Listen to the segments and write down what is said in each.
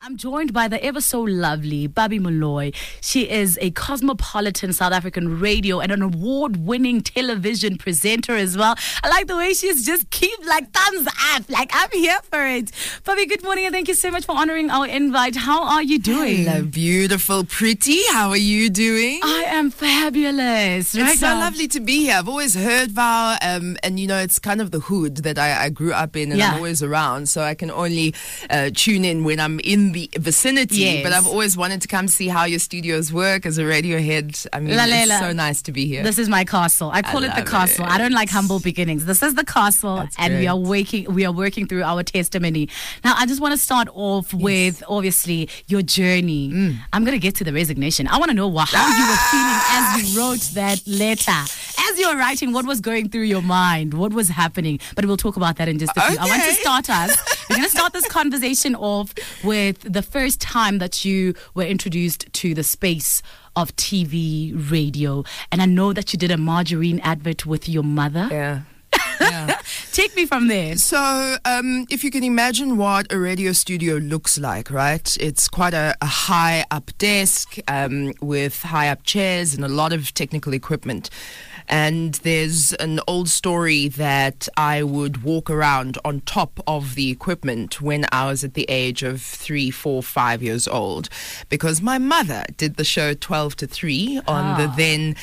I'm joined by the ever so lovely Babi Molloy. She is a cosmopolitan South African radio and an award-winning television presenter as well. I like the way she's just keep thumbs up. I'm here for it. Babi, good morning and thank you so much for honoring our invite. How are you doing? Hello, beautiful, pretty. How are you doing? I am fabulous. It's so lovely to be here. I've always heard Val, and it's kind of the hood that I grew up in and I'm always around, so I can only tune in when I'm in the vicinity, yes. But I've always wanted to come see how your studios work as a radio head. I mean, it's so nice to be here. This is my castle. I call it the castle. I don't like humble beginnings. This is the castle. That's and great. we are working through our testimony. Now, I just want to start off with, obviously, your journey. I'm going to get to the resignation. I want to know how you were feeling as you wrote that letter. As you were writing, what was going through your mind? What was happening? But we'll talk about that in just a few. Okay. I want to start us. We're going to start this conversation off with the first time that you were introduced to the space of TV, radio. And I know that you did a margarine advert with your mother. Yeah. Take me from there. So, if you can imagine what a radio studio looks like, right? It's quite a high up desk with high up chairs and a lot of technical equipment. And there's an old story that I would walk around on top of the equipment when I was at the age of 3, 4, 5 years old, because my mother did the show 12 to 3 on the then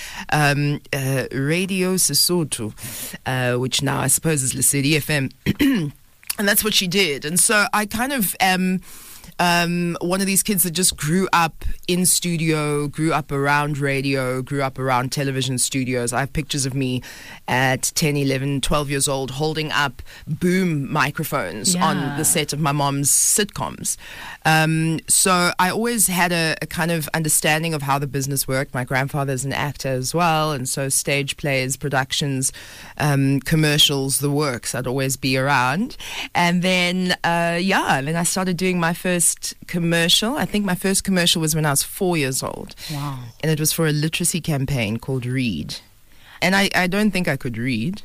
Radio Sesotho, which now I suppose is Lesedi FM. And that's what she did. And so I kind of am one of these kids that just grew up in studio, grew up around radio, grew up around television studios. I have pictures of me at 10, 11, 12 years old holding up boom microphones on the set of my mom's sitcoms. So I always had a kind of understanding of how the business worked. My grandfather's an actor as well, and so stage plays, productions, commercials, the works, I'd always be around. And then, then I started doing my first commercial. I think my first commercial was when I was 4 years old. Wow. And it was for a literacy campaign called Read. And I don't think I could read.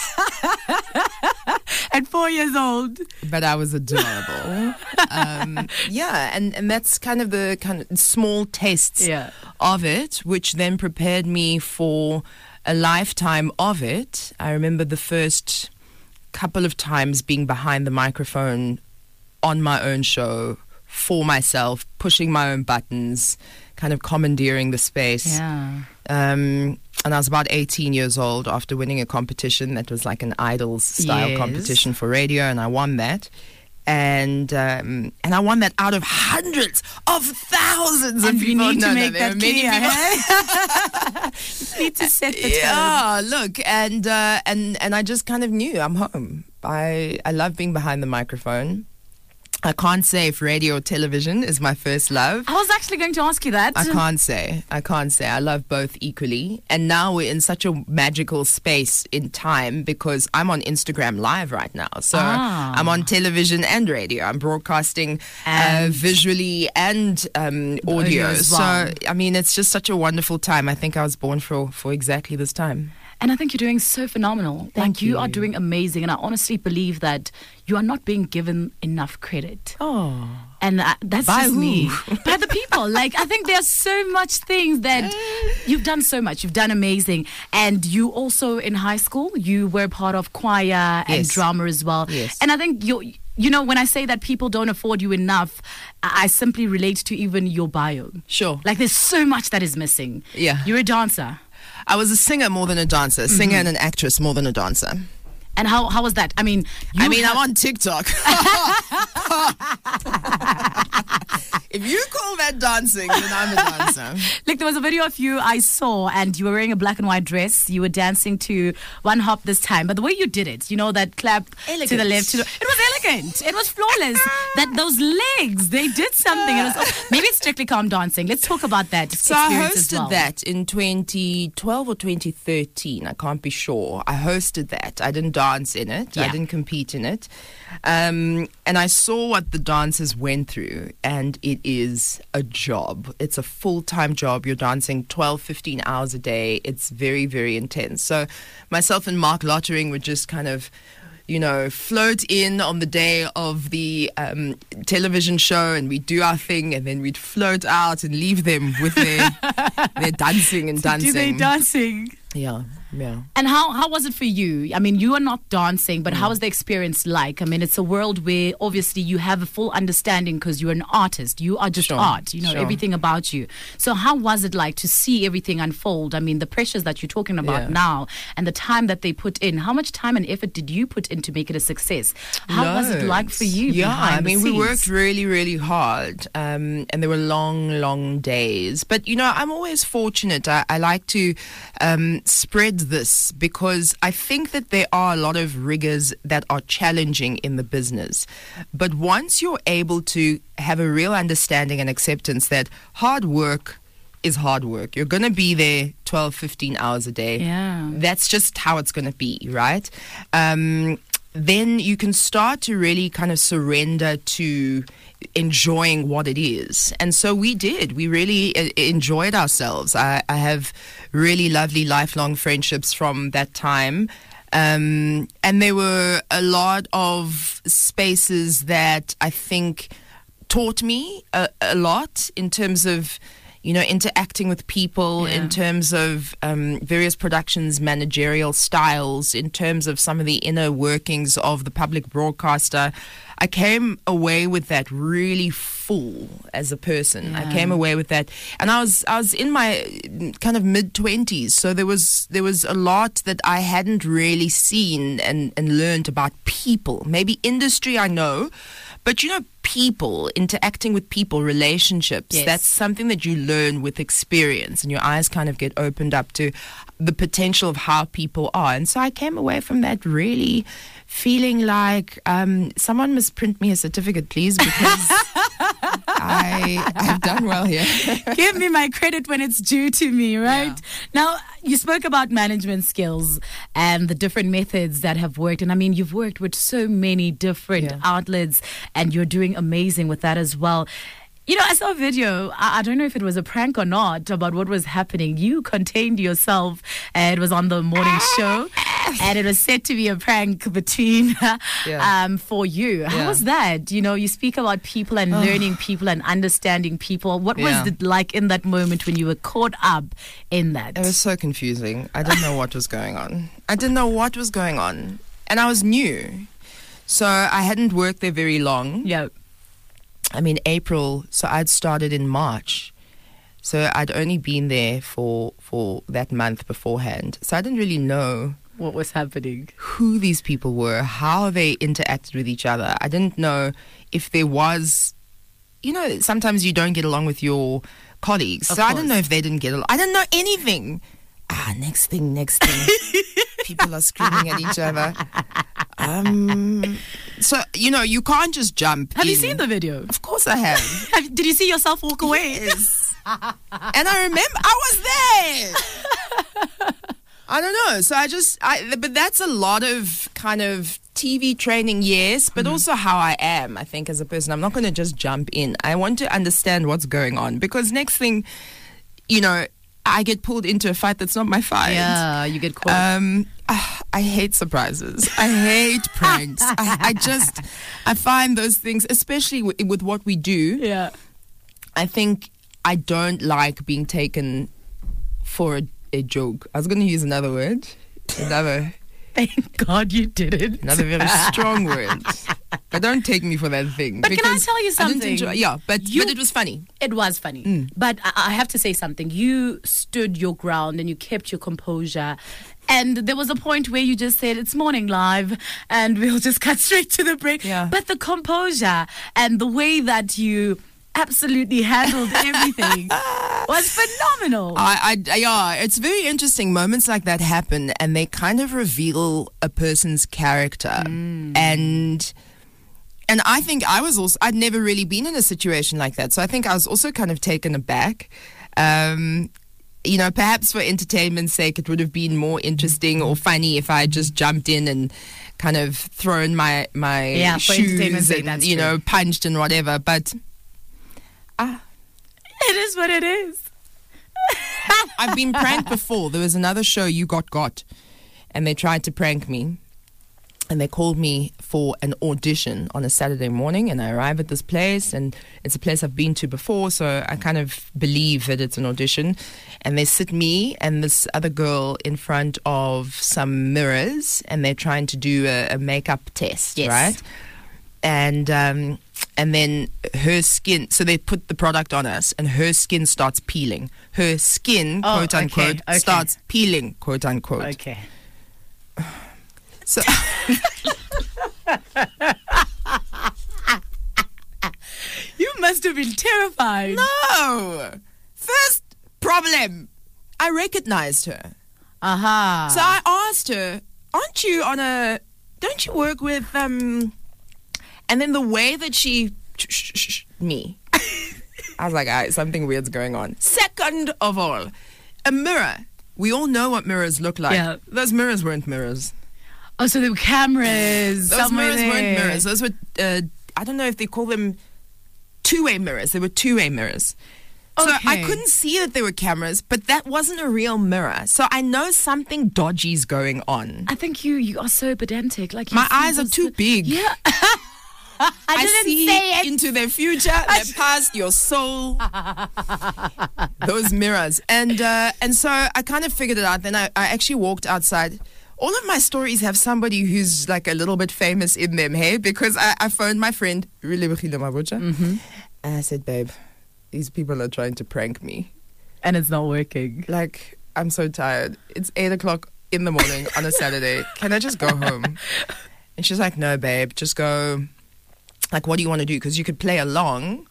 At 4 years old. But I was adorable. And that's kind of the kind of small tastes of it, which then prepared me for a lifetime of it. I remember the first couple of times being behind the microphone on my own show for myself, pushing my own buttons, kind of commandeering the space. Yeah. And I was about 18 years old after winning a competition that was like an Idols style competition for radio, and I won that. And I won that out of hundreds of thousands of people. You need to make that clear. You need to set the tone. Yeah, look, and I just kind of knew I'm home. I love being behind the microphone. I can't say if radio or television is my first love. I was actually going to ask you that. I can't say. I love both equally. And now we're in such a magical space in time because I'm on Instagram Live right now. So I'm on television and radio. I'm broadcasting visually and audio. As well. So, I mean, it's just such a wonderful time. I think I was born for exactly this time. And I think you're doing so phenomenal. Thank you. You are doing amazing. And I honestly believe that you are not being given enough credit. Oh. And that's By just who? me. By the people. I think there's so much things that you've done so much. You've done amazing. And you also, in high school, you were part of choir and drama as well. Yes. And I think when I say that people don't afford you enough, I simply relate to even your bio. Sure. There's so much that is missing. Yeah. You're a dancer. I was a singer more than a dancer, a singer and an actress more than a dancer. And how was that? I mean, I'm on TikTok. If you call that dancing, then I'm a dancer. There was a video of you I saw, and you were wearing a black and white dress. You were dancing to One Hop this time. But the way you did it, that clap elegant. to the left, it was elegant. It was flawless. Those legs, they did something. Maybe it's Strictly Come Dancing. Let's talk about that. So I hosted as well. that in 2012 or 2013. I can't be sure. I hosted that. I didn't dance in it. Yeah. I didn't compete in it. And I saw what the dancers went through, and it is a job. It's a full-time job. You're dancing 12, 15 hours a day. It's very, very intense. So myself and Mark Lottering would just kind of float in on the day of the television show, and we'd do our thing, and then we'd float out and leave them with their dancing and dancing. Do they dancing? Yeah. And how was it for you? I mean, you are not dancing, but how was the experience like? I mean, it's a world where obviously you have a full understanding because you're an artist. You are just art, everything about you. So how was it like to see everything unfold? I mean, the pressures that you're talking about now and the time that they put in. How much time and effort did you put in to make it a success? How was it like for you? Yeah, I mean, we scenes? worked really, really hard, and there were long, long days. But, I'm always fortunate. I like to spread this because I think that there are a lot of rigors that are challenging in the business. But once you're able to have a real understanding and acceptance that hard work is hard work, you're going to be there 12, 15 hours a day. Yeah. That's just how it's going to be, right? Then you can start to really kind of surrender to enjoying what it is. And so we did. We really enjoyed ourselves. I have really lovely lifelong friendships from that time. And there were a lot of spaces that I think taught me a lot in terms of interacting with people, in terms of various productions, managerial styles, in terms of some of the inner workings of the public broadcaster. I came away with that really full as a person. I came away with that, and I was in my kind of mid-20s, so there was a lot that I hadn't really seen and learned about people. Maybe industry, I know. But, people, interacting with people, relationships, that's something that you learn with experience, and your eyes kind of get opened up to the potential of how people are. And so I came away from that really feeling like someone must print me a certificate, please, because I've done well here. Give me my credit when it's due to me, right? Yeah. Now, you spoke about management skills and the different methods that have worked. And I mean, you've worked with so many different outlets, and you're doing amazing with that as well. I saw a video, I don't know if it was a prank or not, about what was happening. You contained yourself, and it was on the morning show, and it was said to be a prank between, for you. How was that? You speak about people and learning people and understanding people. What was it like in that moment when you were caught up in that? It was so confusing. I didn't know what was going on. And I was new. So I hadn't worked there very long. Yeah. I mean, April, so I'd started in March. So I'd only been there for that month beforehand. So I didn't really know what was happening, who these people were, how they interacted with each other. I didn't know if there was, sometimes you don't get along with your colleagues. So I didn't know if they didn't get along. I didn't know anything. Next thing. People are screaming at each other. So, you can't just jump Have you seen the video? Of course I have. Did you see yourself walk away? Yes. And I remember I was there. I don't know. So but that's a lot of kind of TV training, yes, but also how I am, I think, as a person. I'm not going to just jump in. I want to understand what's going on, because next thing, I get pulled into a fight that's not my fight. Yeah, you get caught. I hate surprises. I hate pranks. I find those things, especially with what we do. Yeah. I think I don't like being taken for a joke. I was going to use another word. Thank God you didn't. Another very strong word. But don't take me for that thing. But can I tell you something? But it was funny. It was funny. But I have to say something. You stood your ground and you kept your composure. And there was a point where you just said, it's morning live, and we'll just cut straight to the break. Yeah. But the composure and the way that you absolutely handled everything was phenomenal. It's very interesting. Moments like that happen, and they kind of reveal a person's character. And I think I'd never really been in a situation like that. So I think I was also kind of taken aback. Perhaps for entertainment's sake, it would have been more interesting or funny if I just jumped in and kind of thrown my shoes and, punched and whatever. But it is what it is. I've been pranked before. There was another show, You Got, and they tried to prank me. And they called me for an audition on a Saturday morning, and I arrive at this place, and it's a place I've been to before, so I kind of believe that it's an audition. And they sit me and this other girl in front of some mirrors, and they're trying to do a makeup test, Yes. right? And then her skin, so they put the product on us, and her skin starts peeling. Her skin, Oh, quote unquote, okay. starts peeling, quote unquote. Okay. So You must have been terrified. no, first problem, I recognized her. Aha. So I asked her, don't you work with, and then the way that she, me, I was like, something weird's going on. Second of all, a mirror. We all know what mirrors look like. Yeah. Those mirrors weren't mirrors. Oh, so there were cameras. Those somewhere mirrors there. weren't mirrors. Those were, I don't know if they call them two-way mirrors. They were two-way mirrors. So I Okay. couldn't see that there were cameras, but that wasn't a real mirror. So I know something dodgy's going on. I think you are so pedantic. Like My see eyes are this- too big. Yeah. I didn't see say it. into their future, their past, your soul. Those mirrors. And so I kind of figured it out. Then I actually walked outside. All of my stories have somebody who's like a little bit famous in them, hey? Because I phoned my friend, and I said, babe, these people are trying to prank me. And it's not working. Like, I'm so tired. It's 8 o'clock in the morning on a Saturday. Can I just go home? And she's like, no, babe, just go. Like, what do you want to do? Because you could play along,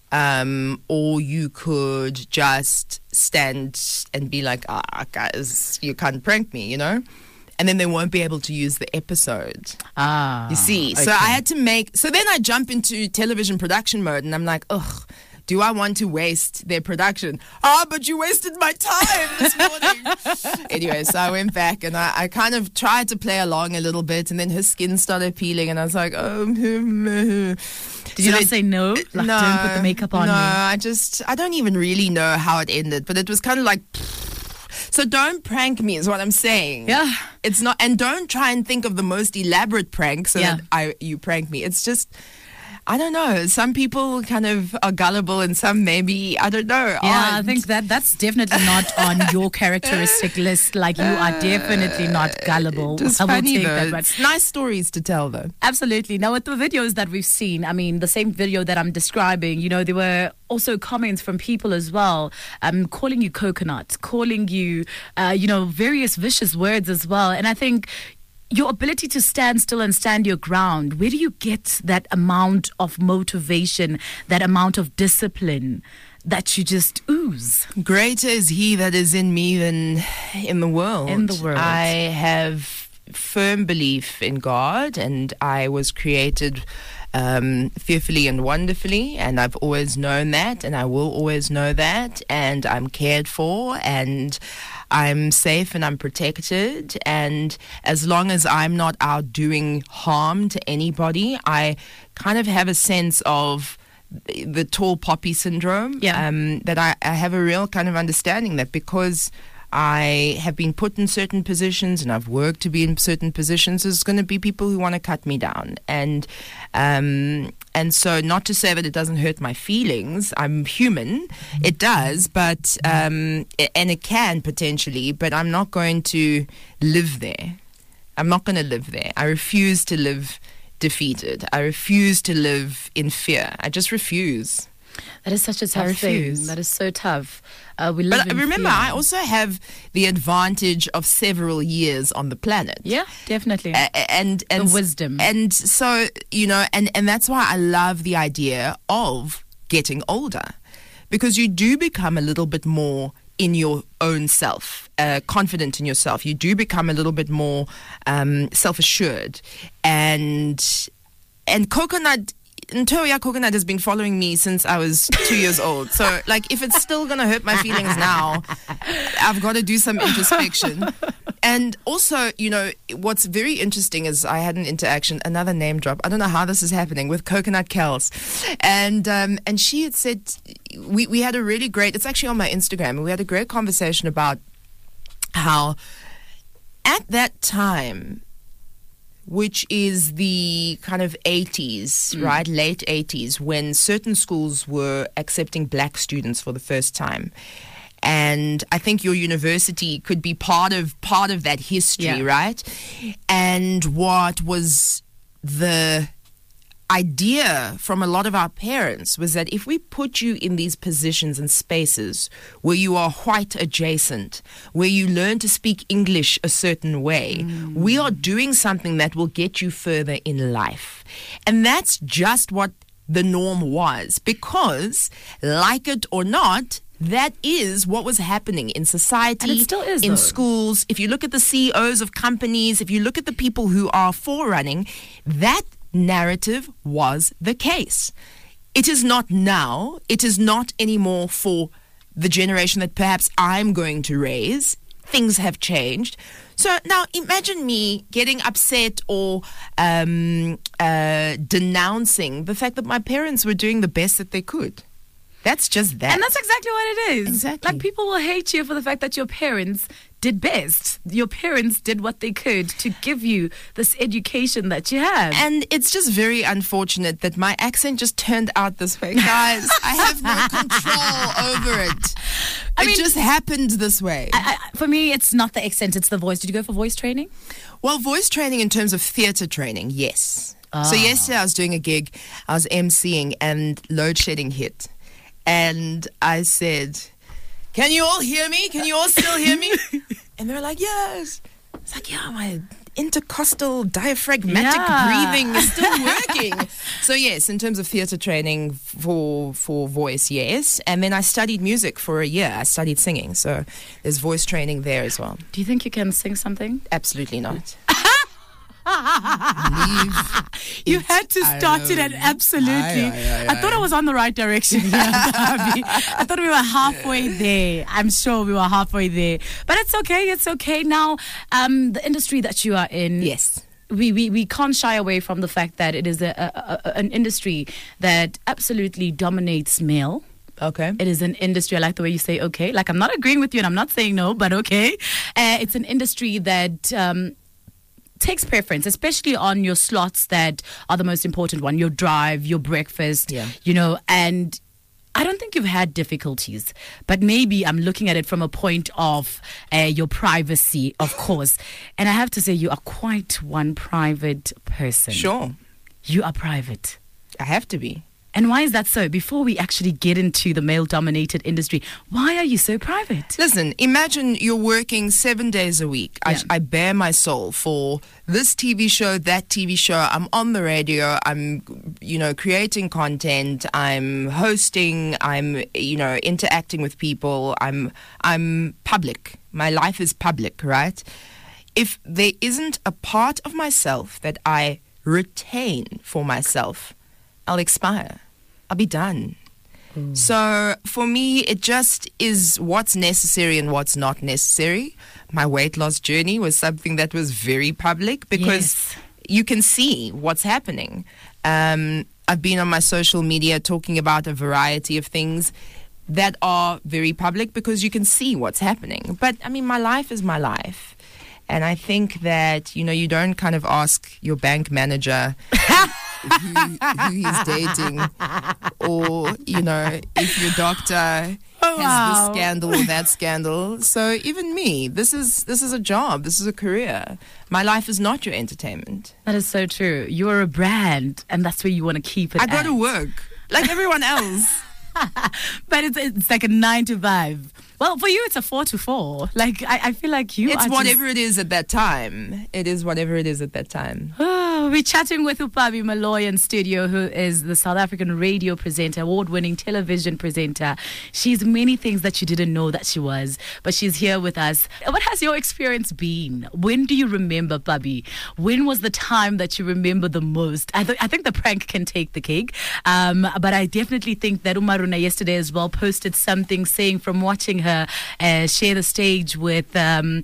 or you could just stand and be like, guys, you can't prank me, you know? And then they won't be able to use the episode. Ah. You see? okay. So I had to so then I jump into television production mode, and I'm like, ugh. Do I want to waste their production? But you wasted my time this morning. Anyway, so I went back and I kind of tried to play along a little bit, and then her skin started peeling, and I was like, oh. Did you not say no? Like, no, don't put the makeup on no, me. I don't even really know how it ended, but it was kind of like, so don't prank me is what I'm saying. Yeah. It's not, and don't try and think of the most elaborate prank so Yeah. that you prank me. It's just, I don't know. Some people kind of are gullible, and some maybe, I don't know. Yeah, I aren't. think that's definitely not on your characteristic list. Like, you are definitely not gullible. Just I will funny take though. that one. It's nice stories to tell though. Absolutely. Now, with the videos that we've seen, I mean, the same video that I'm describing, you know, there were also comments from people as well, calling you coconut, calling you, various vicious words as well. And I think your ability to stand still and stand your ground, where do you get that amount of motivation, that amount of discipline that you just ooze? Greater is he that is in me than in the world. In the world. I have firm belief in God, and I was created fearfully and wonderfully, and I've always known that, and I will always know that, and I'm cared for, and I'm safe, and I'm protected, and as long as I'm not out doing harm to anybody, I kind of have a sense of the tall poppy syndrome. Yeah. That I have a real kind of understanding that because I have been put in certain positions and I've worked to be in certain positions, there's going to be people who want to cut me down. And so not to say that it doesn't hurt my feelings. I'm human. It does, but and it can potentially, but I'm not going to live there. I'm not going to live there. I refuse to live defeated. I refuse to live in fear. I just refuse. That is such a tough refuse. thing. That is so tough. We live But in remember, fear. I also have the advantage of several years on the planet. Yeah, definitely. And The wisdom. And so, and that's why I love the idea of getting older, because you do become a little bit more in your own self, confident in yourself. You do become a little bit more self-assured. And coconut... Ntoya Coconut has been following me since I was 2 years old. So, like, if it's still going to hurt my feelings now, I've got to do some introspection. And also, what's very interesting is I had an interaction, another name drop. I don't know how this is happening, with Coconut Kels. And she had said, we had a really great, it's actually on my Instagram, we had a great conversation about how at that time, which is the kind of 80s, right? Late 80s, when certain schools were accepting black students for the first time. And I think your university could be part of that history, right? And what was the idea from a lot of our parents was that if we put you in these positions and spaces where you are white adjacent, where you learn to speak English a certain way, we are doing something that will get you further in life. And that's just what the norm was, because, like it or not, that is what was happening in society, and it still is, in though. schools. If you look at the CEOs of companies, if you look at the people who are forerunning, that narrative was the case. It is not now. It is not anymore for the generation that perhaps I'm going to raise. Things have changed. So now imagine me getting upset or denouncing the fact that my parents were doing the best that they could. That's just that. And that's exactly what it is. Exactly. Like, people will hate you for the fact that your parents did best. Your parents did what they could to give you this education that you have. And it's just very unfortunate that my accent just turned out this way. Guys, I have no control over it. It just happened this way. For me, it's not the accent, it's the voice. Did you go for voice training? Well, voice training in terms of theatre training, yes. So yesterday I was doing a gig, I was emceeing, and load shedding hit. And I said, "Can you all hear me? Can you all still hear me?" And they were like, "Yes." It's like, yeah, my intercostal diaphragmatic breathing is still working. So yes, in terms of theatre training for voice, yes. And then I studied music for a year. I studied singing. So there's voice training there as well. Do you think you can sing something? Absolutely not. You had to start it at absolutely. I thought I was on the right direction here. I thought we were halfway there. I'm sure we were halfway there. But it's okay. It's okay. Now, the industry that you are in. Yes. We can't shy away from the fact that it is an industry that absolutely dominates male. Okay. It is an industry, I like the way you say okay. Like, I'm not agreeing with you and I'm not saying no, but okay. It's an industry that takes preference, especially on your slots that are the most important one, your drive, your breakfast, and I don't think you've had difficulties, but maybe I'm looking at it from a point of your privacy, of course. And I have to say, you are quite one private person. Sure. You are private. I have to be. And why is that so? Before we actually get into the male-dominated industry, why are you so private? Listen, imagine you're working 7 days a week. I bare my soul for this TV show, that TV show. I'm on the radio. I'm, creating content. I'm hosting. I'm, interacting with people. I'm public. My life is public, right? If there isn't a part of myself that I retain for myself, I'll expire. I'll be done. So for me, it just is what's necessary and what's not necessary. My weight loss journey was something that was very public because you can see what's happening. I've been on my social media talking about a variety of things that are very public because you can see what's happening. But I mean, my life is my life. And I think that, you don't kind of ask your bank manager who he's dating, or, if your doctor has this scandal or that scandal. So even me, this is a job. This is a career. My life is not your entertainment. That is so true. You are a brand, and that's where you want to keep it I got to work like everyone else. But it's like a 9 to 5. Well, for you, it's a 4 to 4. Like, I feel like it's whatever it is at that time. It is whatever it is at that time. We're chatting with Upabi Moloi in studio, who is the South African radio presenter, award-winning television presenter. She's many things that you didn't know that she was, but she's here with us. What has your experience been? When do you remember, Pabi? When was the time that you remember the most? I think the prank can take the cake, but I definitely think that Umaruna yesterday as well posted something saying from watching her share the stage with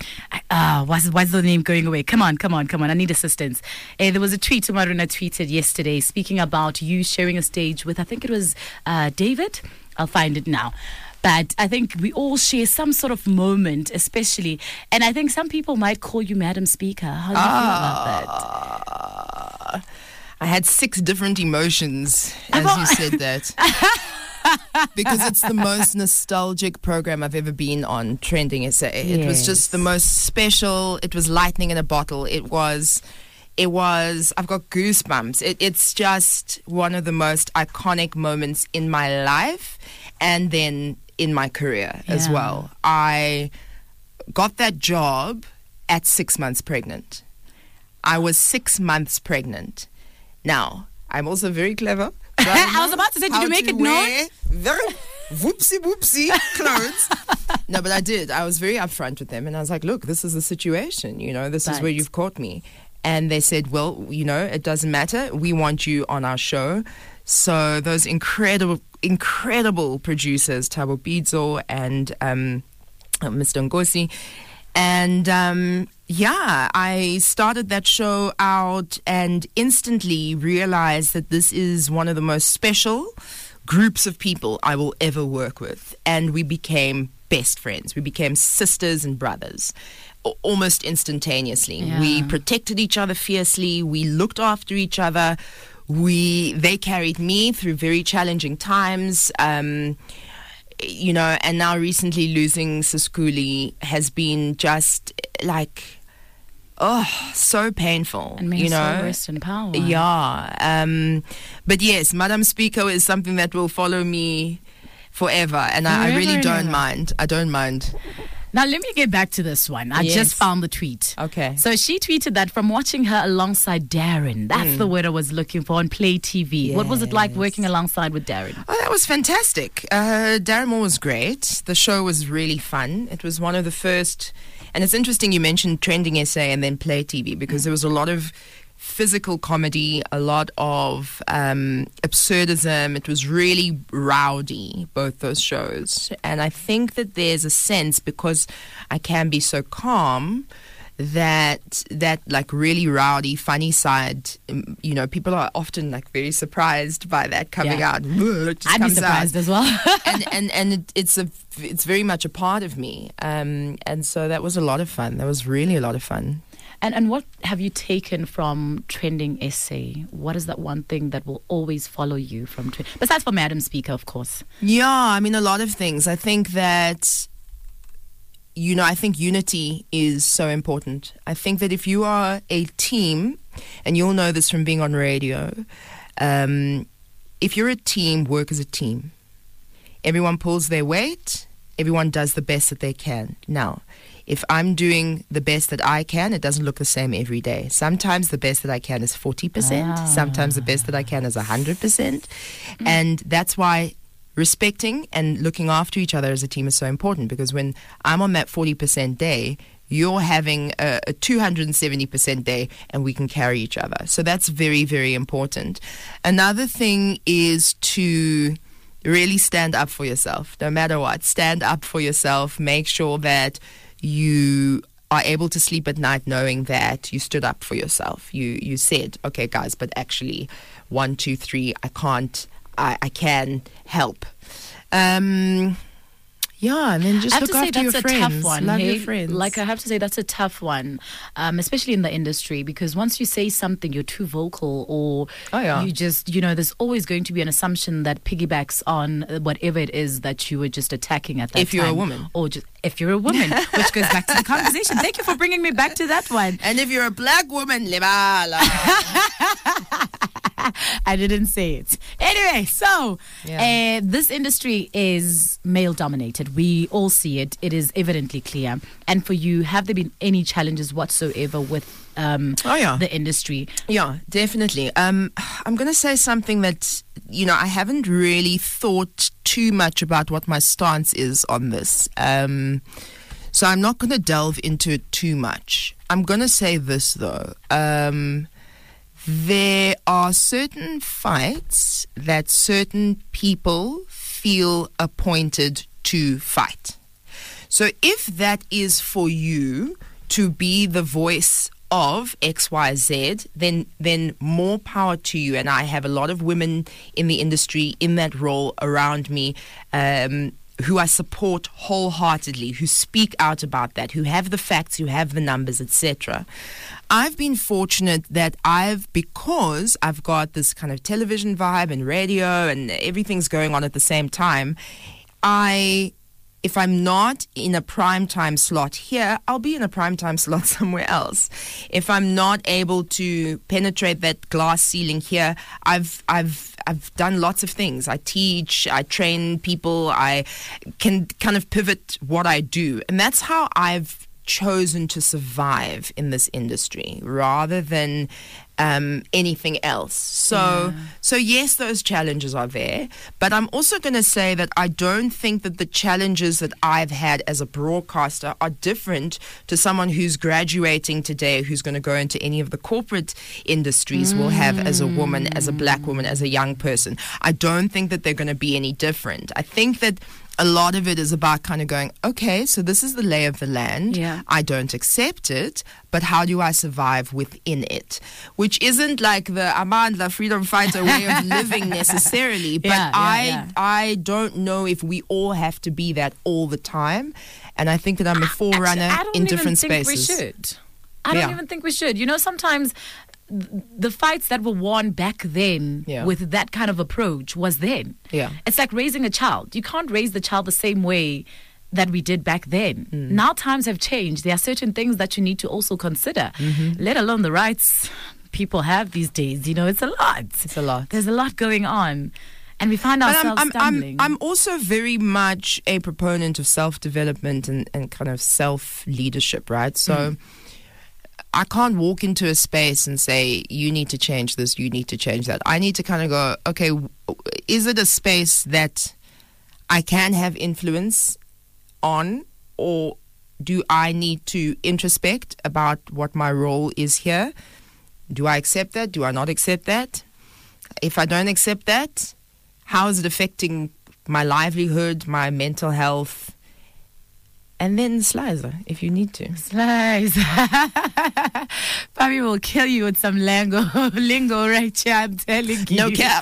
why's the name going away? Come on, I need assistance. There was a tweet Umaruna tweeted yesterday speaking about you sharing a stage with, I think it was David. I'll find it now. But I think we all share some sort of moment, especially, and I think some people might call you Madam Speaker. How do you feel about that? I had 6 different emotions as you said that. Because it's the most nostalgic program I've ever been on, Trending SA. It was just the most special. It was lightning in a bottle. It was, I've got goosebumps. It's just one of the most iconic moments in my life and then in my career as well. I got that job at 6 months pregnant. I was 6 months pregnant. Now, I'm also very clever. I was about to say, did you make it known? Very whoopsie clothes. No, but I did. I was very upfront with them, and I was like, look, this is the situation. This is where you've caught me. And they said, well, it doesn't matter. We want you on our show. So those incredible producers, Thabo Bidzo and Mr. Ngosi. And I started that show out and instantly realized that this is one of the most special groups of people I will ever work with. And we became best friends. We became sisters and brothers almost instantaneously. Yeah. We protected each other fiercely. We looked after each other. They carried me through very challenging times. And now recently losing Siskuli has been just like, so painful. And may so rest in power. Yeah. But yes, Madam Speaker is something that will follow me forever. And I really don't mind. I don't mind. Now, let me get back to this one. I just found the tweet. Okay. So she tweeted that from watching her alongside Darren. That's the word I was looking for on Play TV. Yes. What was it like working alongside with Darren? Oh, that was fantastic. Darren Moore was great. The show was really fun. It was one of the first... And it's interesting you mentioned Trending SA and then Play TV because there was a lot of physical comedy, a lot of absurdism. It was really rowdy, both those shows. And I think that there's a sense, because I can be so calm, that like really rowdy, funny side, people are often like very surprised by that coming out. I'd be surprised as well. and it's very much a part of me. And so that was a lot of fun. That was really a lot of fun. And what have you taken from Trending SA? What is that one thing that will always follow you from besides for Madam Speaker, of course? Yeah, I mean, a lot of things. I think that, I think unity is so important. I think that if you are a team, and you'll know this from being on radio, if you're a team, work as a team. Everyone pulls their weight. Everyone does the best that they can. Now, if I'm doing the best that I can, it doesn't look the same every day. Sometimes the best that I can is 40%. Sometimes the best that I can is 100%. And that's why respecting and looking after each other as a team is so important, because when I'm on that 40% day, you're having a 270% day, and we can carry each other. So that's very, very important. Another thing is to really stand up for yourself, no matter what. Stand up for yourself. Make sure that you are able to sleep at night knowing that you stood up for yourself. You said, okay, guys, but actually 1, 2, 3, I can't, I can help. Yeah, and then just look after your friends. Tough one, Love your friends. Like, I have to say that's a tough one, especially in the industry, because once you say something, you're too vocal, or you just, there's always going to be an assumption that piggybacks on whatever it is that you were just attacking at that time. If you're a woman. Or just if you're a woman, which goes back to the conversation. Thank you for bringing me back to that one. And if you're a black woman, lebala. I didn't say it. Anyway, so this industry is male dominated. We all see it. It is evidently clear. And for you, have there been any challenges whatsoever with the industry? Yeah, definitely. I'm going to say something that, I haven't really thought too much about what my stance is on this. So I'm not going to delve into it too much. I'm going to say this, though. There are certain fights that certain people feel appointed to fight. So if that is for you to be the voice of XYZ, then more power to you. And I have a lot of women in the industry in that role around me. who I support wholeheartedly, who speak out about that, who have the facts, who have the numbers, etc. I've been fortunate that because I've got this kind of television vibe and radio and everything's going on at the same time, if I'm not in a primetime slot here, I'll be in a primetime slot somewhere else. If I'm not able to penetrate that glass ceiling here, I've done lots of things. I teach, I train people, I can kind of pivot what I do. And that's how I've chosen to survive in this industry rather than anything else. So yes, those challenges are there, but I'm also going to say that I don't think that the challenges that I've had as a broadcaster are different to someone who's graduating today, who's going to go into any of the corporate industries will have as a woman, as a black woman, as a young person. I don't think that they're going to be any different. I think that a lot of it is about kind of going, okay, so this is the lay of the land. Yeah. I don't accept it, but how do I survive within it? Which isn't like the Amandla freedom fighter way of living necessarily, but I don't know if we all have to be that all the time. And I think that I'm a forerunner in different spaces. I don't even think we should. You know, sometimes the fights that were won back then with that kind of approach was then. Yeah. It's like raising a child. You can't raise the child the same way that we did back then. Now times have changed. There are certain things that you need to also consider, let alone the rights people have these days. You know, it's a lot. It's a lot. There's a lot going on. And we find ourselves stumbling. I'm also very much a proponent of self-development and kind of self-leadership, right? So I can't walk into a space and say, you need to change this, you need to change that. I need to kind of go, okay, is it a space that I can have influence on, or do I need to introspect about what my role is here? Do I accept that? Do I not accept that? If I don't accept that, how is it affecting my livelihood, my mental health? And then slicer, if you need to. Slice. Bobby will kill you with some lingo right here, I'm telling you. No cap.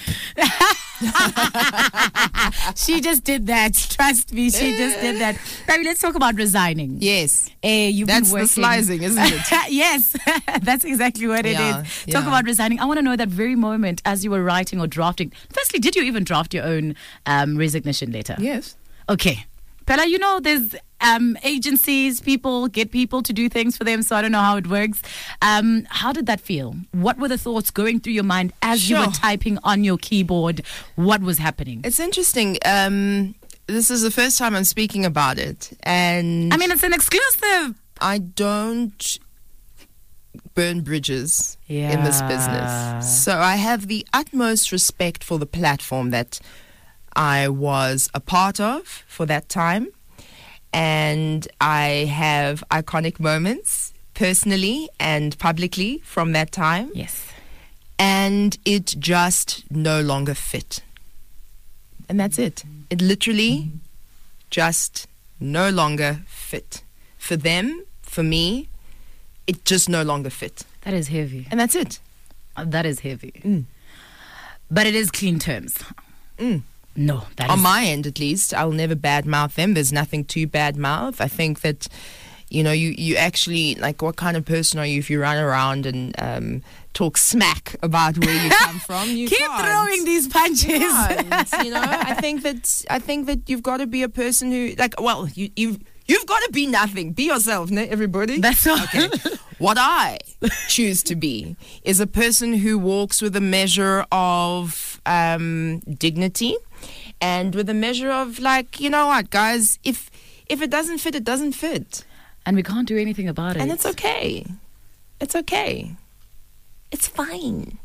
She just did that. Trust me, she just did that. Bobby, let's talk about resigning. Yes. You've That's been working. the slicing, isn't it? Yes, that's exactly what it is. Talk about resigning. I want to know that very moment as you were writing or drafting. Firstly, did you even draft your own resignation letter? Yes. Okay. Pella, you know, there's agencies, people get people to do things for them, so I don't know how it works. How did that feel? What were the thoughts going through your mind as you were typing on your keyboard? What was happening? It's interesting. This is the first time I'm speaking about it. And I mean, it's an exclusive. I don't burn bridges in this business. So I have the utmost respect for the platform that I was a part of for that time. And I have iconic moments personally and publicly from that time. Yes. And it just no longer fit. And that's it. It literally just no longer fit. For them, for me, it just no longer fit. That is heavy. And that's it. That is heavy. But it is clean terms. No, that on is... my end, at least, I'll never badmouth them. There's nothing to badmouth. I think that, you know, you actually, like, what kind of person are you if you run around and talk smack about where you come from? You keep can't. throwing these punches. You know, I think that you've got to be a person who, like, well, you've got to be nothing. Be yourself, no, everybody. That's all. Okay. What I choose to be is a person who walks with a measure of dignity. And with a measure of, like, you know what, guys, if it doesn't fit, it doesn't fit. And we can't do anything about it. And it's okay. It's okay. It's fine.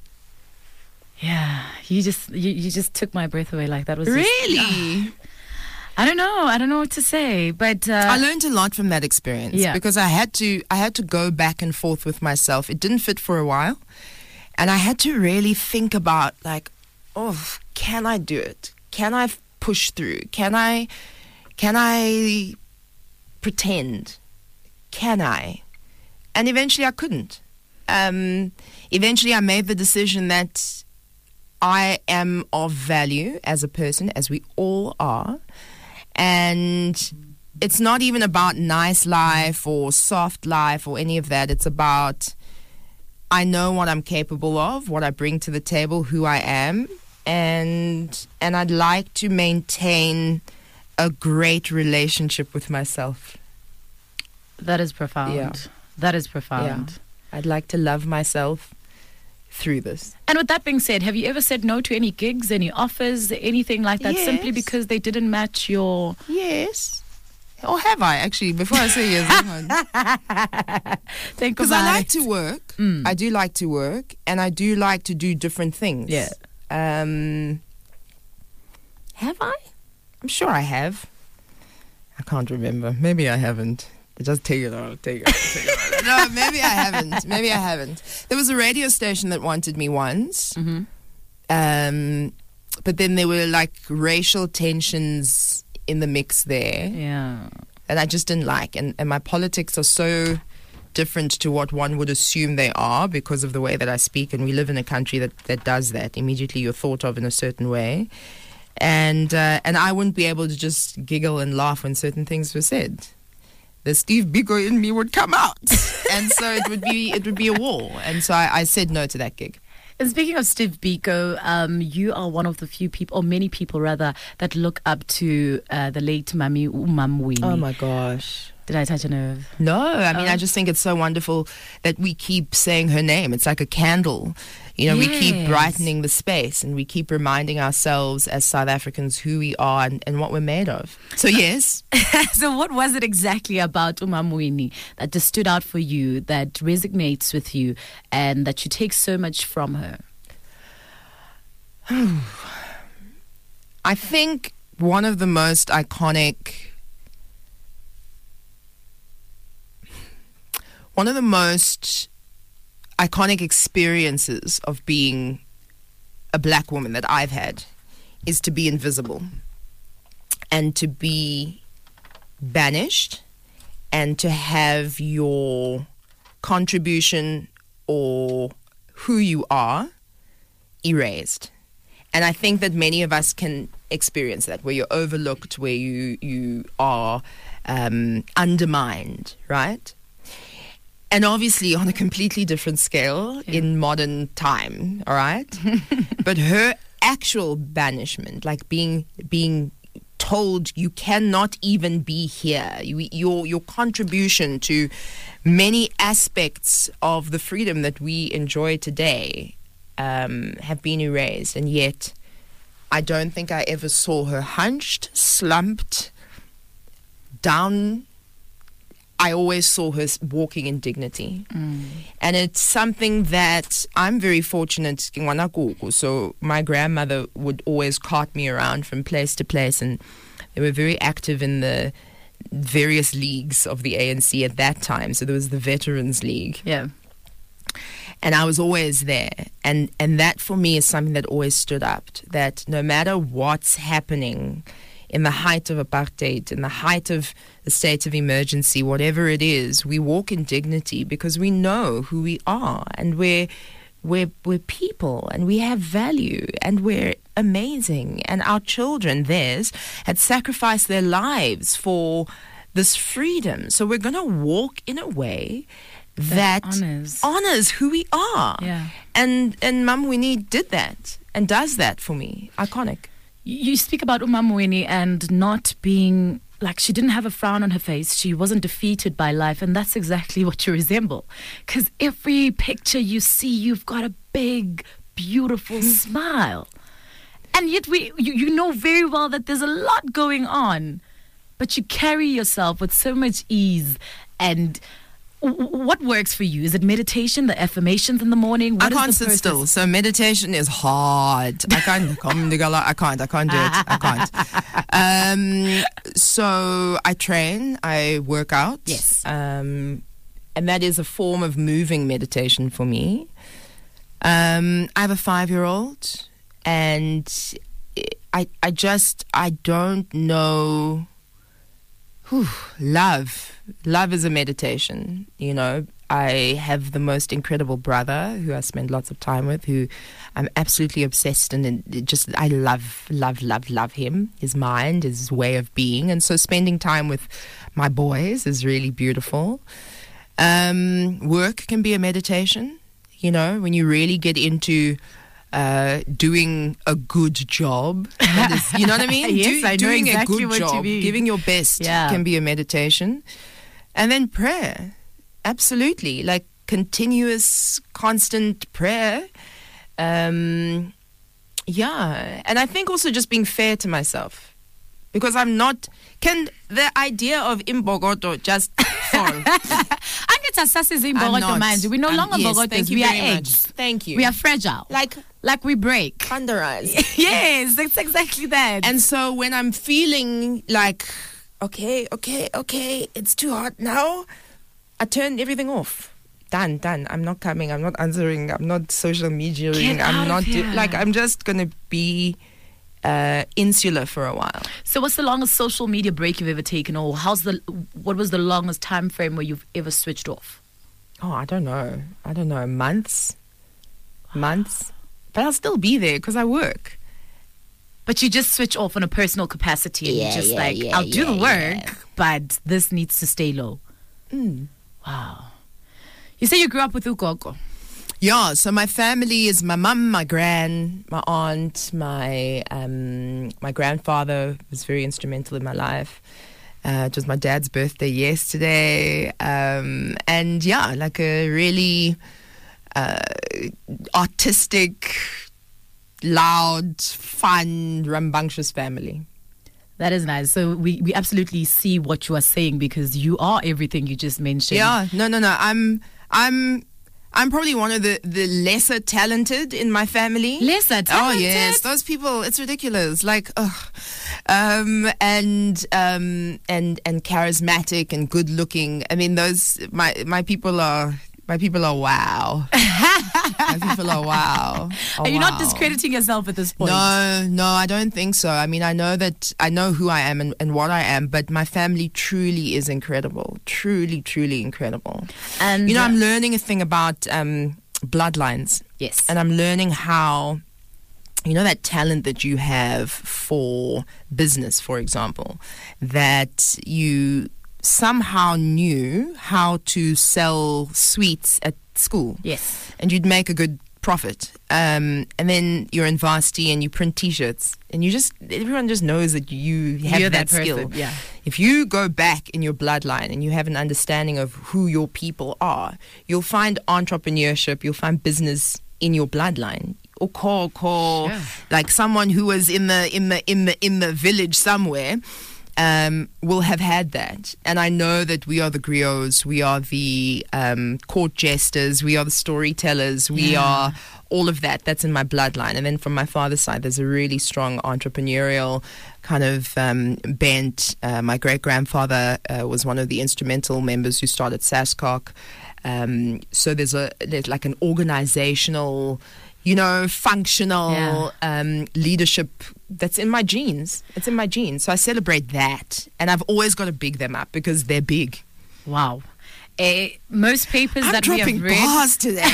Yeah, you just took my breath away. Like, that was really. I don't know what to say, but I learned a lot from that experience. Yeah. Because I had to go back and forth with myself. It didn't fit for a while, and I had to really think about, like, oh, can I do it? Can I push through? Can I pretend? Can I? And eventually I couldn't. Eventually I made the decision that I am of value as a person, as we all are, And it's not even about nice life or soft life or any of that. It's about, I know what I'm capable of, what I bring to the table, who I am, and I'd like to maintain a great relationship with myself. That is profound. Yeah. That is profound. Yeah. I'd like to love myself through this. And with that being said, have you ever said no to any gigs, any offers, anything like that, simply Yes. because they didn't match your... Yes. Or have I, actually? Before I say yes, Think because about I like it. to work. I do like to work, and I do like to do different things. Yeah. Have I? I'm sure I have. I can't remember. Maybe I haven't. Just take it out. Take it. No, maybe I haven't. Maybe I haven't. There was a radio station that wanted me once. But then there were like racial tensions in the mix there. Yeah. And I just didn't like. And my politics are so different to what one would assume they are because of the way that I speak. And we live in a country that does that. Immediately you're thought of in a certain way. And I wouldn't be able to just giggle and laugh when certain things were said. The Steve Biko in me would come out. And so it would be a war. And so I said no to that gig. And speaking of Steve Biko, you are one of the few people, or many people rather, that look up to the late Mami Umamwini. Oh my gosh. Did I touch a nerve? No, I mean, I just think it's so wonderful that we keep saying her name. It's like a candle. You know, we keep Yes. brightening the space and we keep reminding ourselves as South Africans who we are and what we're made of. So, yes. So what was it exactly about Umamwini that just stood out for you, that resonates with you, and that you take so much from her? I think one of the most iconic experiences of being a black woman that I've had is to be invisible and to be banished and to have your contribution or who you are erased. And I think that many of us can experience that, where you're overlooked, where you are undermined, right? And obviously on a completely different scale in modern time, all right? But her actual banishment, like being told you cannot even be here, your contribution to many aspects of the freedom that we enjoy today have been erased. And yet I don't think I ever saw her hunched, slumped, down. I always saw her walking in dignity. And it's something that I'm very fortunate. So my grandmother would always cart me around from place to place, and they were very active in the various leagues of the ANC at that time. So there was the Veterans League. Yeah. And I was always there. And that for me is something that always stood up, that no matter what's happening in the height of apartheid, in the height of the state of emergency, whatever it is, we walk in dignity because we know who we are, and we're people, and we have value, and we're amazing. And our children, theirs, had sacrificed their lives for this freedom. So we're going to walk in a way that honors who we are. Yeah. And Mamwini did that and does that for me. Iconic. You speak about Umamwini and not being, like, she didn't have a frown on her face. She wasn't defeated by life. And that's exactly what you resemble. Because every picture you see, you've got a big, beautiful smile. And yet you know very well that there's a lot going on. But you carry yourself with so much ease. And what works for you? Is it meditation, the affirmations in the morning? I can't sit still, so meditation is hard. I can't do it. I can't. So I train, I work out. Yes. And that is a form of moving meditation for me. I have a 5-year-old, and I don't know. Love is a meditation, you know. I have the most incredible brother who I spend lots of time with, who I'm absolutely obsessed and just I love him, his mind, his way of being. And so spending time with my boys is really beautiful. Work can be a meditation, you know, when you really get into doing a good job. That is, you know what I mean? Yes, I know doing exactly a good what you job, mean. giving your best can be a meditation. And then prayer. Absolutely. Like continuous, constant prayer. And I think also just being fair to myself. Because I'm not... Can the idea of imbogoto just fall? I'm not. We're no longer yes, bogotos. thank you We are very much. eggs. Thank you. We are fragile. Like we break. Thunderized. Yes, that's exactly that. And so when I'm feeling like, okay, it's too hot now, I turn everything off. Done. I'm not coming. I'm not answering. I'm not social mediaing. I'm not I'm just gonna be insular for a while. So what's the longest social media break you've ever taken, or what was the longest time frame where you've ever switched off? Oh, I don't know. Months. But I'll still be there because I work. But you just switch off on a personal capacity and you're just I'll do the work, but this needs to stay low. Wow. You say you grew up with ugogo. Yeah, so my family is my mum, my gran, my aunt, my grandfather was very instrumental in my life. It was my dad's birthday yesterday. And yeah, like a really artistic, loud, fun, rambunctious family. That is nice. So we absolutely see what you are saying because you are everything you just mentioned. Yeah, no. I'm probably one of the lesser talented in my family. Lesser talented? Oh, yes. Those people, it's ridiculous. Like, and charismatic and good looking. I mean, my people are wow. My people are wow. Are you not discrediting yourself at this point? No, I don't think so. I mean, I know who I am and what I am, but my family truly is incredible. Truly, truly incredible. And you know, I'm learning a thing about bloodlines. Yes. And I'm learning how, you know, that talent that you have for business, for example, that you somehow knew how to sell sweets at school. Yes. And you'd make a good profit. And then you're in varsity and you print T-shirts. And everyone just knows that you're that skill. Yeah. If you go back in your bloodline and you have an understanding of who your people are, you'll find entrepreneurship, you'll find business in your bloodline. Or like someone who was in the village somewhere. Will have had that. And I know that we are the griots, we are the court jesters, we are the storytellers, we are all of that. That's in my bloodline. And then from my father's side, there's a really strong entrepreneurial kind of bent. My great-grandfather was one of the instrumental members who started SASCOC. So there's like an organizational, you know, functional leadership that's in my genes. It's in my genes. So I celebrate that. And I've always got to big them up because they're big. Wow. Most papers that we have read... I'm dropping bars today.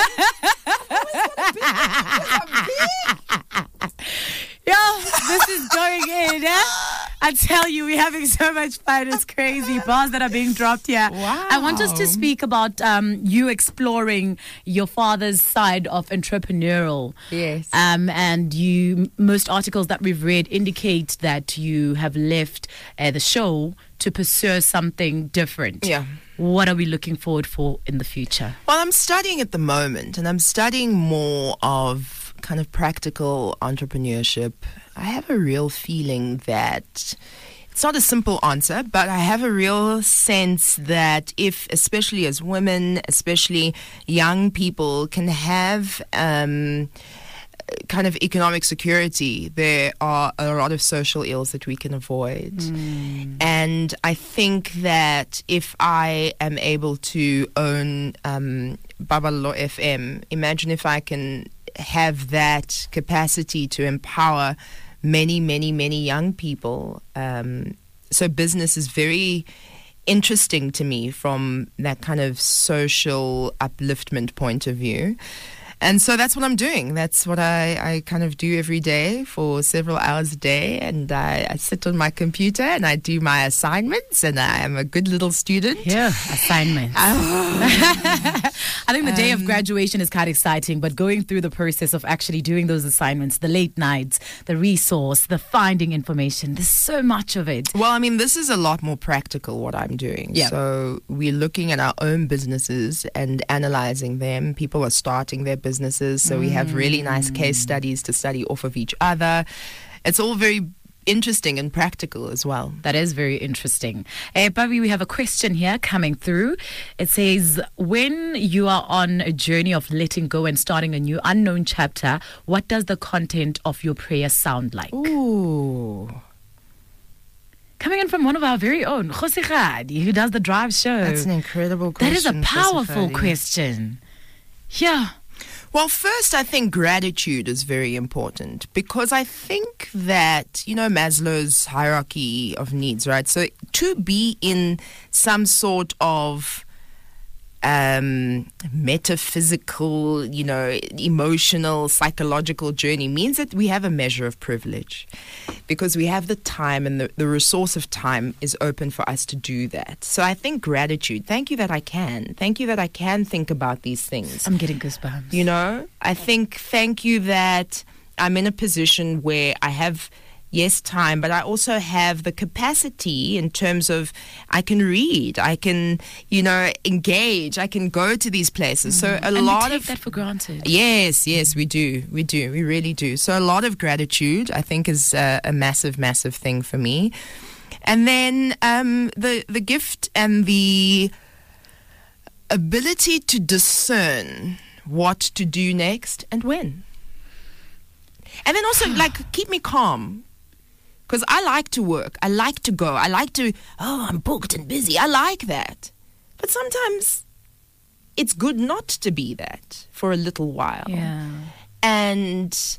Yo, this is going in. I tell you, we're having so much fun. It's crazy. Bars that are being dropped here. Wow. I want us to speak about you exploring your father's side of entrepreneurial. Yes. And most articles that we've read indicate that you have left the show to pursue something different. Yeah. What are we looking forward for in the future? Well, I'm studying at the moment, and I'm studying more of kind of practical entrepreneurship. I have a real feeling that it's not a simple answer, but I have a real sense that if, especially as women, especially young people, can have kind of economic security, there are a lot of social ills that we can avoid. And I think that if I am able to own Babalolo FM, imagine if I can have that capacity to empower many, many, many young people. So business is very interesting to me from that kind of social upliftment point of view. And so that's what I'm doing. That's what I kind of do every day for several hours a day. And I sit on my computer and I do my assignments, and I am a good little student. Yeah, assignments. I think the day of graduation is kind of exciting, but going through the process of actually doing those assignments, the late nights, the resource, the finding information, there's so much of it. Well, I mean, this is a lot more practical, what I'm doing. Yeah. So we're looking at our own businesses and analyzing them. People are starting their businesses, so we have really nice case studies to study off of each other. It's all very interesting and practical as well. That is very interesting. Bobby, we have a question here coming through. It says, when you are on a journey of letting go and starting a new unknown chapter, what does the content of your prayer sound like? Ooh. Coming in from one of our very own, Jose Gadi, who does the Drive show. That's an incredible question. That is a powerful Josefati. question. Yeah. Well, first, I think gratitude is very important, because I think that, Maslow's hierarchy of needs, right? So to be in some sort of metaphysical, emotional, psychological journey means that we have a measure of privilege, because we have the time, and the resource of time is open for us to do that. So I think gratitude. Thank you that I can. Thank you that I can think about these things. I'm getting goosebumps. I think thank you that I'm in a position where I have, yes, time, but I also have the capacity in terms of I can read, I can, engage, I can go to these places. So and we take that for granted. Yes, we do. We really do. So a lot of gratitude, I think, is a massive, massive thing for me. And then the gift and the ability to discern what to do next and when. And then also, keep me calm. Because I like to work. I like to go. I like to, I'm booked and busy. I like that. But sometimes it's good not to be that for a little while. Yeah. And,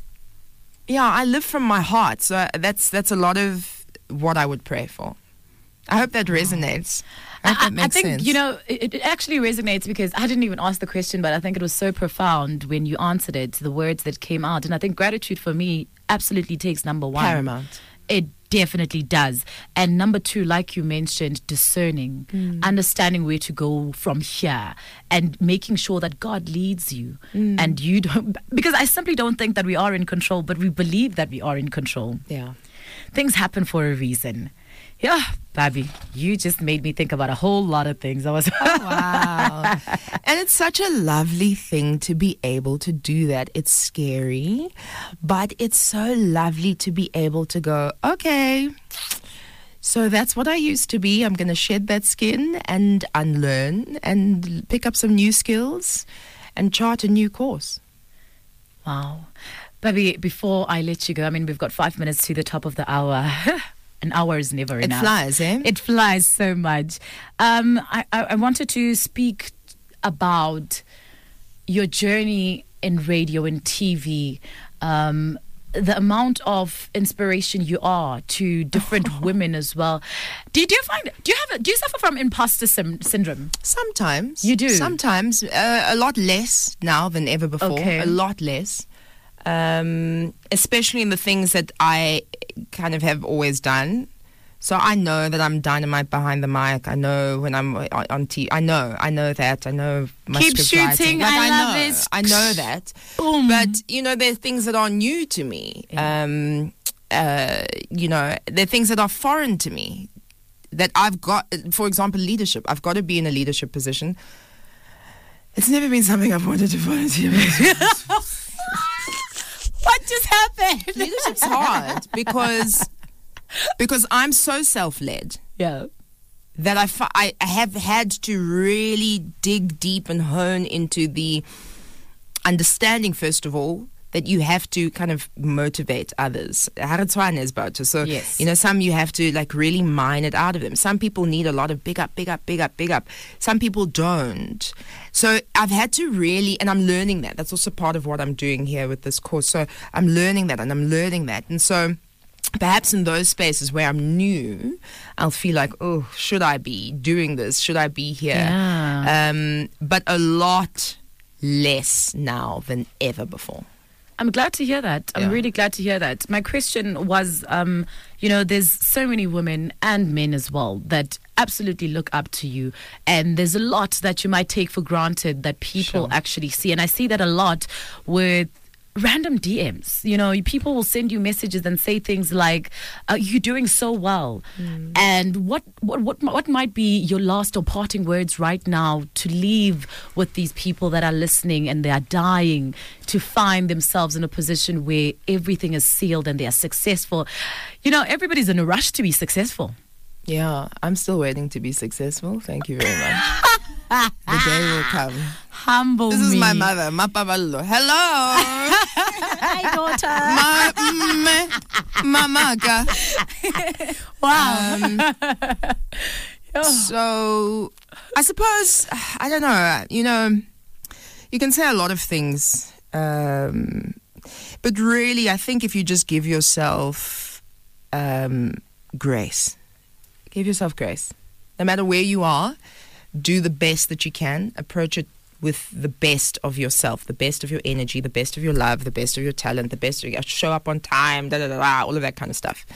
I live from my heart. So that's a lot of what I would pray for. I hope that resonates. I hope that makes sense. It actually resonates, because I didn't even ask the question, but I think it was so profound when you answered it, the words that came out. And I think gratitude for me absolutely takes number one. Paramount. It definitely does. And number two, like you mentioned, discerning, understanding where to go from here, and making sure that God leads you. And you don't, because I simply don't think that we are in control, but we believe that we are in control. Yeah. Things happen for a reason. Yeah, Babi, you just made me think about a whole lot of things. Oh, wow. And it's such a lovely thing to be able to do that. It's scary, but it's so lovely to be able to go, okay, so that's what I used to be. I'm going to shed that skin and unlearn and pick up some new skills and chart a new course. Wow. Babi, before I let you go, we've got 5 minutes to the top of the hour. An hour is never enough. It flies, eh? It flies so much. I wanted to speak about your journey in radio and TV, the amount of inspiration you are to different women as well. Do you suffer from imposter syndrome? Sometimes. You do? Sometimes. A lot less now than ever before. Okay. A lot less. Especially in the things that I kind of have always done. So I know that I'm dynamite behind the mic. I know when I'm on TV. I know that. I know my Keep script shooting. writing. I love know. it. I know that. Boom. But, there are things that are new to me. Yeah. There are things that are foreign to me. That I've got, for example, leadership. I've got to be in a leadership position. It's never been something I've wanted to volunteer with. What just happened? Leadership's hard because I'm so self-led. Yeah. That I have had to really dig deep and hone into the understanding, first of all, that you have to kind of motivate others. So, yes. Some you have to really mine it out of them. Some people need a lot of big up. Some people don't. So I've had to really, and I'm learning that. That's also part of what I'm doing here with this course. So I'm learning that. And so perhaps in those spaces where I'm new, I'll feel like, oh, should I be doing this? Should I be here? Yeah. But a lot less now than ever before. I'm glad to hear that. I'm really glad to hear that. My question was, there's so many women and men as well that absolutely look up to you. And there's a lot that you might take for granted that people actually see. And I see that a lot with random DMs. People will send you messages and say things like, you're doing so well. And what might be your last or parting words right now to leave with these people that are listening and they are dying to find themselves in a position where everything is sealed and they are successful? Everybody's in a rush to be successful. Yeah, I'm still waiting to be successful. Thank you very much. The day will come. Humble This me. is my mother, Mapaballo. Hello. Hi, daughter. Mamaka. Wow. So, I suppose, I don't know, you can say a lot of things. But really, I think if you just give yourself grace. Give yourself grace. No matter where you are, do the best that you can. Approach it with the best of yourself, the best of your energy, the best of your love, the best of your talent, the best of your show up on time, all of that kind of stuff.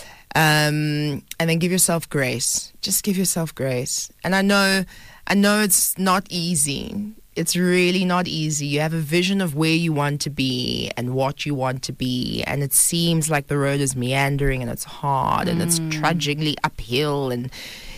And then give yourself grace. Just give yourself grace. And I know it's not easy. It's really not easy. You have a vision of where you want to be and what you want to be, and it seems like the road is meandering and it's hard and it's trudgingly uphill. And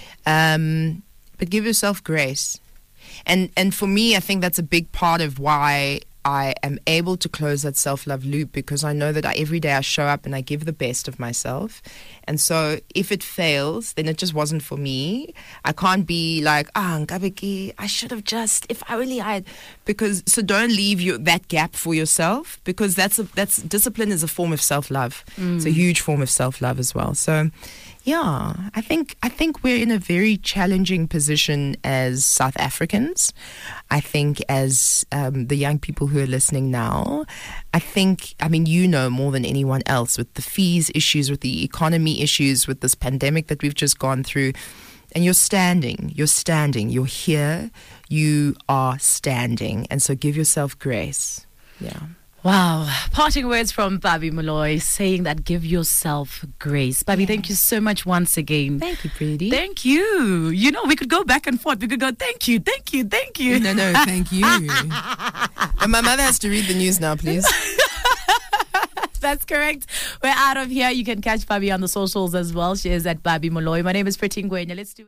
but give yourself grace. And for me, I think that's a big part of why I am able to close that self-love loop, because I know that every day I show up and I give the best of myself. And so if it fails, then it just wasn't for me. I can't be like, Nkabeki, I should have just, if I really had, so don't leave that gap for yourself, because that's discipline is a form of self-love. It's a huge form of self-love as well. So yeah, I think we're in a very challenging position as South Africans. I think as the young people who are listening now, more than anyone else, with the fees issues, with the economy issues, with this pandemic that we've just gone through. And you're standing, you're here, you are standing. And so give yourself grace. Yeah. Wow. Parting words from Babi Molloy, saying that give yourself grace. Babi, thank you so much once again. Thank you, Pretty. Thank you. We could go back and forth. We could go, thank you. No, thank you. And my mother has to read the news now, please. That's correct. We're out of here. You can catch Babi on the socials as well. She is at Babi Molloy. My name is Pretty Ngwenya. Let's do